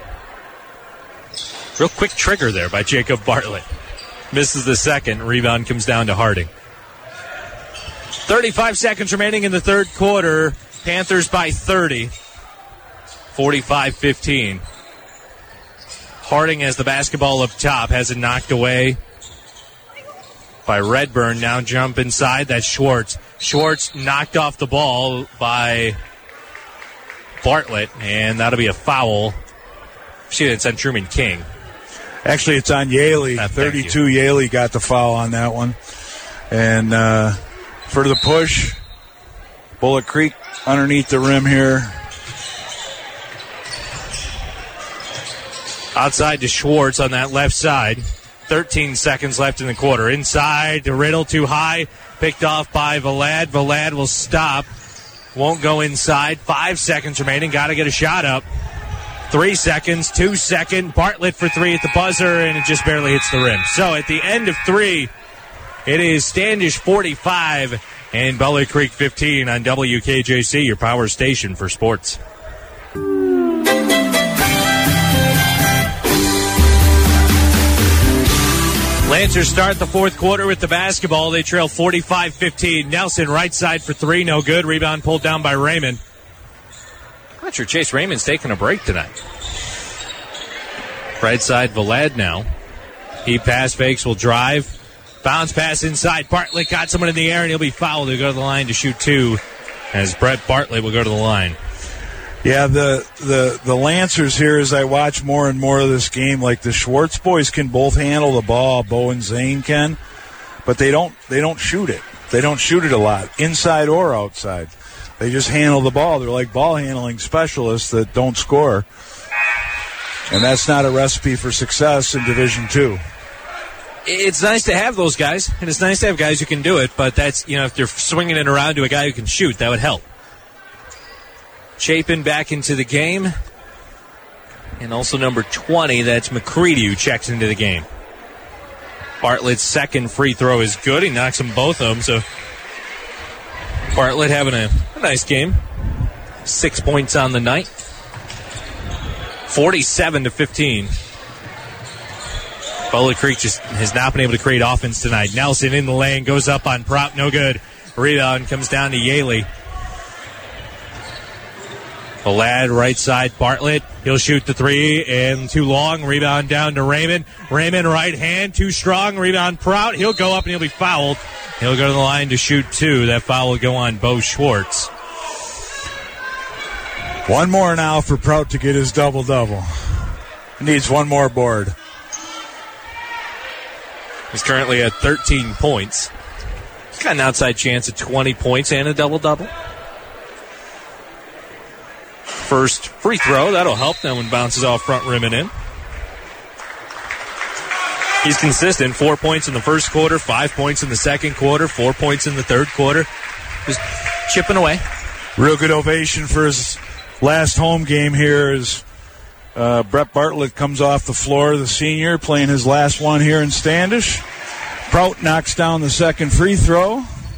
Real quick trigger there by Jacob Bartlett. Misses the second. Rebound comes down to Harding. thirty-five seconds remaining in the third quarter. Panthers by thirty. forty-five fifteen. Harding has the basketball up top. Has it knocked away by Redburn. Now jump inside. That's Schwartz. Schwartz knocked off the ball by Bartlett. And that'll be a foul. She didn't send Truman King. Actually, it's on Yaley. Uh, thirty-two Yaley got the foul on that one. And uh, for the push, Bullock Creek underneath the rim here. Outside to Schwartz on that left side. thirteen seconds left in the quarter. Inside to Riddle, too high. Picked off by Valad. Valad will stop. Won't go inside. Five seconds remaining. Got to get a shot up. Three seconds, two second. Bartlett for three at the buzzer, and it just barely hits the rim. So at the end of three, it is Standish forty-five and Bullock Creek fifteen on W K J C, your power station for sports. Lancers start the fourth quarter with the basketball. They trail forty-five fifteen. Nelson right side for three, no good. Rebound pulled down by Raymond. I'm not sure Chase Raymond's taking a break tonight. Right side, Valad now. He pass fakes, will drive. Bounce pass inside. Bartlett got someone in the air, and he'll be fouled. He'll go to the line to shoot two, as Brett Bartlett will go to the line. Yeah, the, the, the Lancers here, as I watch more and more of this game, like the Schwartz boys can both handle the ball. Bo and Zane can, but they don't they don't shoot it. They don't shoot it a lot, inside or outside. They just handle the ball. They're like ball handling specialists that don't score. And that's not a recipe for success in Division Two. It's nice to have those guys, and it's nice to have guys who can do it, but that's, you know, if they're swinging it around to a guy who can shoot, that would help. Chapin back into the game. And also number twenty, that's McCready, who checks into the game. Bartlett's second free throw is good. He knocks them both of them, so Bartlett having a, a nice game. Six points on the night. forty-seven to fifteen. Bowling Creek just has not been able to create offense tonight. Nelson in the lane, goes up on Prout, no good. Rebound comes down to Yaley. The lad right side, Bartlett. He'll shoot the three, and too long. Rebound down to Raymond. Raymond right hand, too strong. Rebound Prout. He'll go up and he'll be fouled. He'll go to the line to shoot two. That foul will go on Bo Schwartz. One more now for Prout to get his double-double. He needs one more board. He's currently at thirteen points. He's got an outside chance at twenty points and a double-double. First free throw, that'll help. That one bounces off front rim and in. He's consistent. Four points in the first quarter, five points in the second quarter, four points in the third quarter. Just chipping away. Real good ovation for his last home game here as uh, Brett Bartlett comes off the floor, the senior, playing his last one here in Standish. Prout knocks down the second free throw.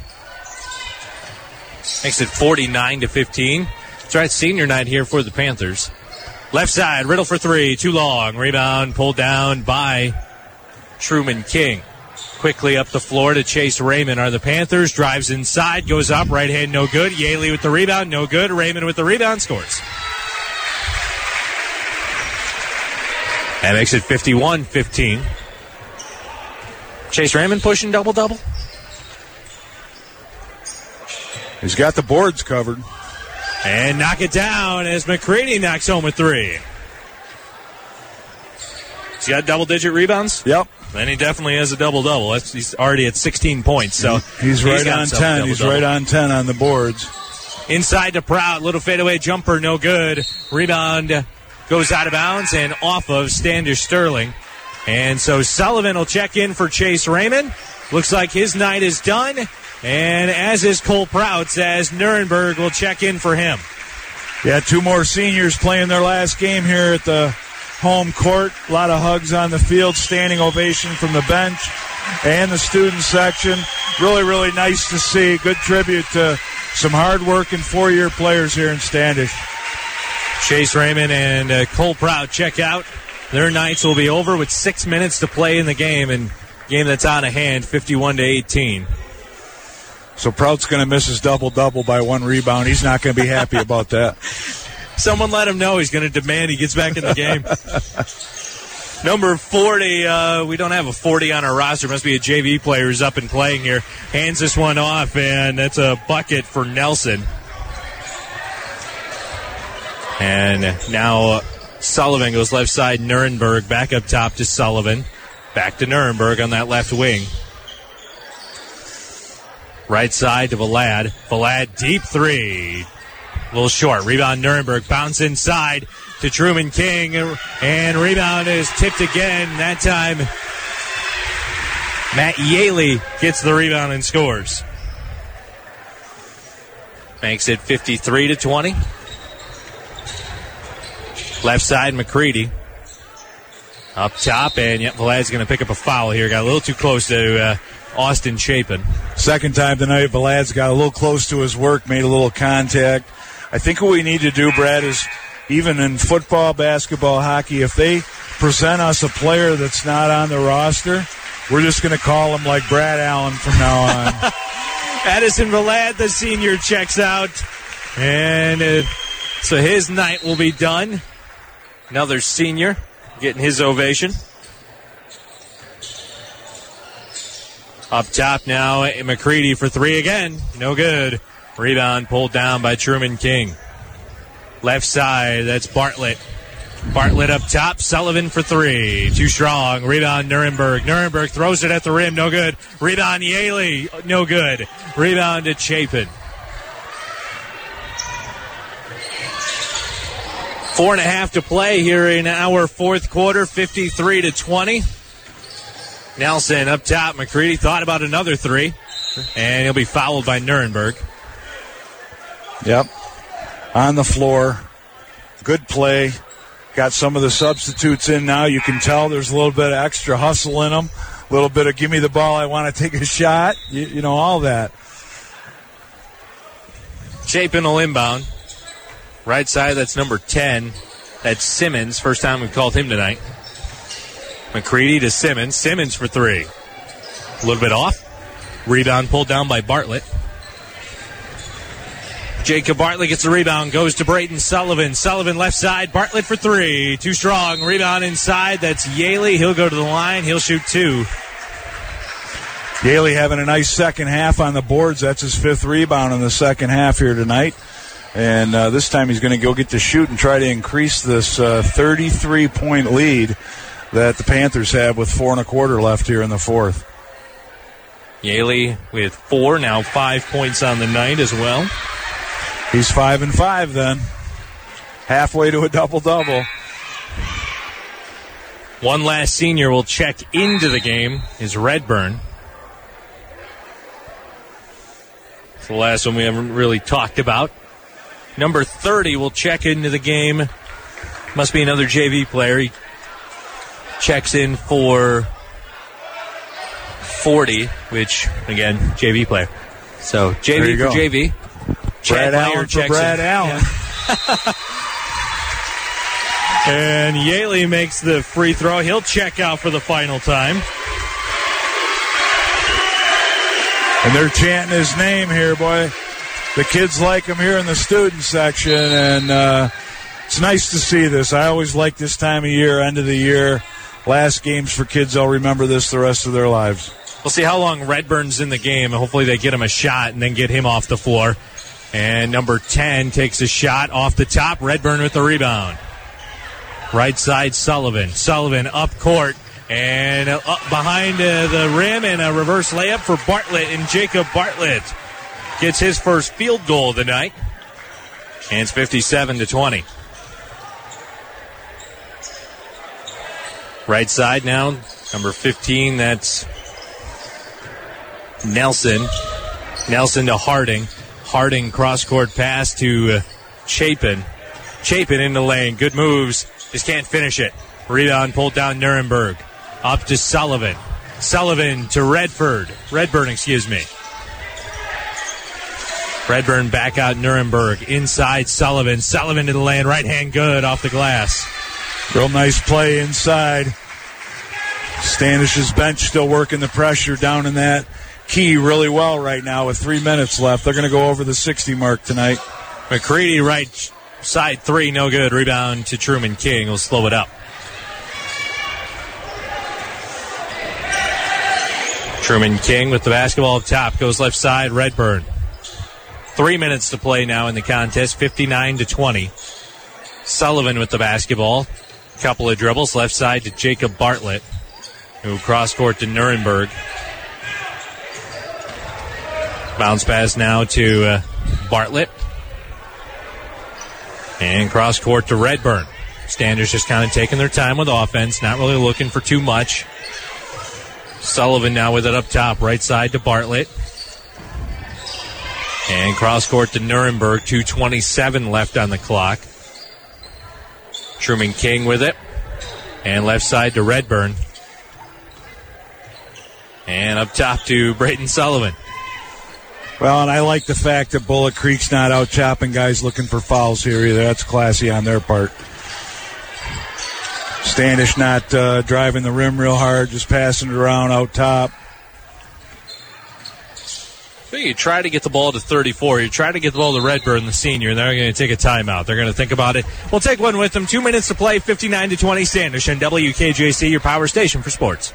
Makes it forty-nine to fifteen. That's right, senior night here for the Panthers. Left side, Riddle for three, too long. Rebound pulled down by Truman King. Quickly up the floor to Chase Raymond are the Panthers. Drives inside, goes up, right hand no good. Yaley with the rebound, no good. Raymond with the rebound, scores. That makes it fifty-one fifteen. Chase Raymond pushing double-double. He's got the boards covered. And knock it down as McCready knocks home a three. He's got double-digit rebounds? Yep. Then he definitely has a double-double. That's, he's already at sixteen points. So He's right on ten. He's right on ten on the boards. Inside to Prout. Little fadeaway jumper, no good. Rebound goes out of bounds and off of Standish Sterling. And so Sullivan will check in for Chase Raymond. Looks like his night is done. And as is Cole Prout, as Nuremberg will check in for him. Yeah, two more seniors playing their last game here at the home court. A lot of hugs on the field, standing ovation from the bench and the student section. Really, really nice to see. Good tribute to some hard-working four-year players here in Standish. Chase Raymond and uh, Cole Prout check out. Their nights will be over with six minutes to play in the game, and game that's on a hand, fifty-one to eighteen. So Prout's going to miss his double-double by one rebound. He's not going to be happy about that. Someone let him know he's going to demand he gets back in the game. Number forty, uh, we don't have a forty on our roster. Must be a J V player who's up and playing here. Hands this one off, and that's a bucket for Nelson. And now uh, Sullivan goes left side. Nuremberg back up top to Sullivan. Back to Nuremberg on that left wing. Right side to Vlad. Vlad, deep three. A little short. Rebound Nuremberg. Bounce inside to Truman King. And rebound is tipped again. That time, Matt Yaley gets the rebound and scores. Makes it fifty-three to twenty. Left side, McCready. Up top, and yet Vlad's going to pick up a foul here. Got a little too close to uh, Austin Chapin. Second time tonight, Vlad's got a little close to his work, made a little contact. I think what we need to do, Brad, is even in football, basketball, hockey, if they present us a player that's not on the roster, we're just going to call him like Brad Allen from now on. Addison Vlad, the senior, checks out. And uh, so his night will be done. Another senior getting his ovation. Up top now, McCready for three again. No good. Rebound pulled down by Truman King. Left side, that's Bartlett. Bartlett up top. Sullivan for three. Too strong. Rebound Nuremberg. Nuremberg throws it at the rim. No good. Rebound Yaley. No good. Rebound to Chapin. Four and a half to play here in our fourth quarter. fifty-three to twenty. Nelson up top. McCready thought about another three. And he'll be fouled by Nuremberg. Yep. On the floor. Good play. Got some of the substitutes in now. You can tell there's a little bit of extra hustle in them. A little bit of give me the ball, I want to take a shot. You, you know, all that. Chapin will inbound. Right side, that's number ten. That's Simmons. First time we've called him tonight. McCready to Simmons. Simmons for three. A little bit off. Rebound pulled down by Bartlett. Jacob Bartlett gets the rebound, goes to Brayton Sullivan. Sullivan left side, Bartlett for three. Too strong. Rebound inside. That's Yaley. He'll go to the line. He'll shoot two. Yaley having a nice second half on the boards. That's his fifth rebound in the second half here tonight. And uh, this time he's going to go get the shoot and try to increase this uh, thirty-three point lead that the Panthers have with four and a quarter left here in the fourth. Yaley with four, now five points on the night as well. He's five and five then. Halfway to a double-double. One last senior will check into the game is Redburn. It's the last one we haven't really talked about. Number thirty will check into the game. Must be another J V player. He checks in for forty, which, again, J V player. So, J V for go. J V. Brad Allen for Brad in. Allen. Yeah. And Yaley makes the free throw. He'll check out for the final time. And they're chanting his name here, boy. The kids like him here in the student section, and uh, it's nice to see this. I always like this time of year, end of the year. Last games for kids, they'll remember this the rest of their lives. We'll see how long Redburn's in the game. Hopefully they get him a shot and then get him off the floor. And number ten takes a shot off the top. Redburn with the rebound. Right side, Sullivan. Sullivan up court and up behind uh, the rim, and a reverse layup for Bartlett. And Jacob Bartlett gets his first field goal of the night. And it's fifty-seven to twenty. Right side now, number fifteen, that's Nelson. Nelson to Harding. Harding cross-court pass to uh, Chapin. Chapin in the lane. Good moves. Just can't finish it. Rebound pulled down Nuremberg. Up to Sullivan. Sullivan to Redford. Redburn, excuse me. Redburn back out Nuremberg. Inside Sullivan. Sullivan to the lane. Right hand good off the glass. Real nice play inside. Standish's bench still working the pressure down in that key really well right now with three minutes left. They're going to go over the sixty mark tonight. McCready right side three, no good. Rebound to Truman King. Will slow it up. Truman King with the basketball up top. Goes left side, Redburn. Three minutes to play now in the contest, fifty-nine to twenty. Sullivan with the basketball. Couple of dribbles, left side to Jacob Bartlett, who cross-court to Nuremberg. Bounce pass now to uh, Bartlett. And cross-court to Redburn. Standers just kind of taking their time with offense, not really looking for too much. Sullivan now with it up top, right side to Bartlett. And cross-court to Nuremberg, two twenty-seven left on the clock. Truman King with it. And left side to Redburn. And up top to Brayton Sullivan. Well, and I like the fact that Bullock Creek's not out chopping guys looking for fouls here either. That's classy on their part. Standish not uh, driving the rim real hard, just passing it around out top. You try to get the ball to thirty-four. You try to get the ball to Redburn, the senior, and they're going to take a timeout. They're going to think about it. We'll take one with them. Two minutes to play, fifty-nine to twenty. Standish and W K J C, your power station for sports.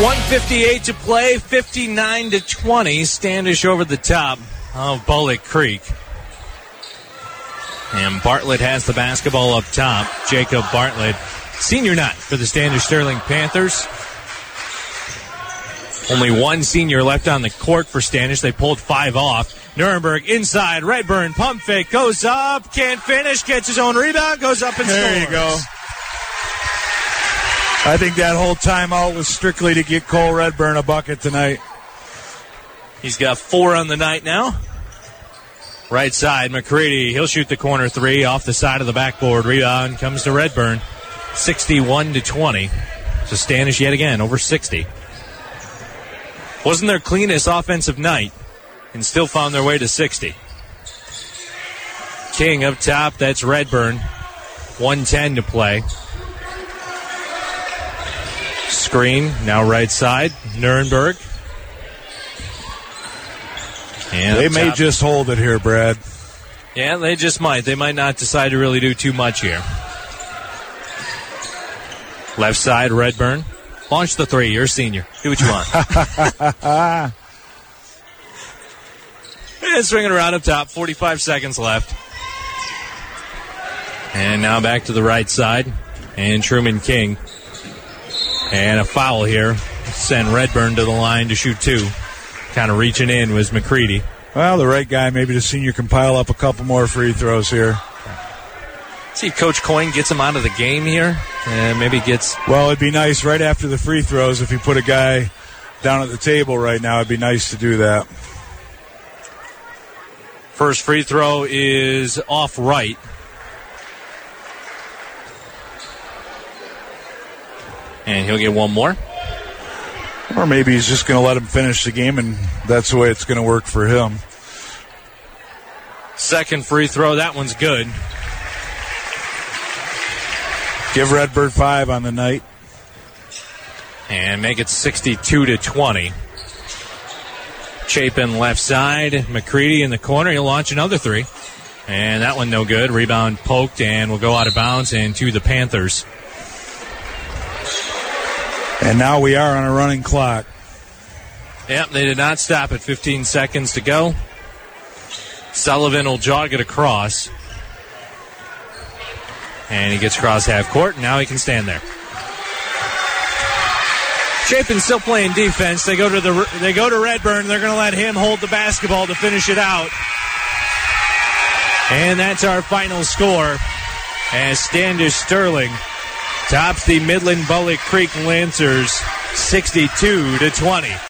one fifty-eight to play, fifty-nine to twenty. Standish over the top of Bullock Creek. And Bartlett has the basketball up top. Jacob Bartlett, senior night for the Standish Sterling Panthers. Only one senior left on the court for Standish. They pulled five off. Nuremberg inside. Redburn pump fake. Goes up. Can't finish. Gets his own rebound. Goes up and there scores. There you go. I think that whole timeout was strictly to get Cole Redburn a bucket tonight. He's got four on the night now. Right side, McCready. He'll shoot the corner three off the side of the backboard. Rebound comes to Redburn. sixty-one to twenty. So Standish yet again over sixty. Wasn't their cleanest offensive night and still found their way to sixty. King up top, that's Redburn. one ten to play. Screen, now right side, Nuremberg. And they may just hold it here, Brad. Yeah, they just might. They might not decide to really do too much here. Left side, Redburn. Launch the three. You're a senior. Do what you want. And swinging around up top. forty-five seconds left. And now back to the right side. And Truman King. And a foul here. Send Redburn to the line to shoot two. Kind of reaching in was McCready. Well, the right guy. Maybe the senior can pile up a couple more free throws here. See if Coach Coyne gets him out of the game here. And maybe gets... Well, it'd be nice right after the free throws if you put a guy down at the table right now. It'd be nice to do that. First free throw is off right. And he'll get one more. Or maybe he's just going to let him finish the game, and that's the way it's going to work for him. Second free throw, that one's good. Give Redbird five on the night. And make it sixty-two to twenty. Chapin left side. McCready in the corner. He'll launch another three. And that one no good. Rebound poked and will go out of bounds and to the Panthers. And now we are on a running clock. Yep, they did not stop at fifteen seconds to go. Sullivan will jog it across. And he gets across half court, and now he can stand there. Chapin still playing defense. They go to the they go to Redburn. They're going to let him hold the basketball to finish it out. And that's our final score as Standish Sterling tops the Midland Bullock Creek Lancers sixty-two to twenty.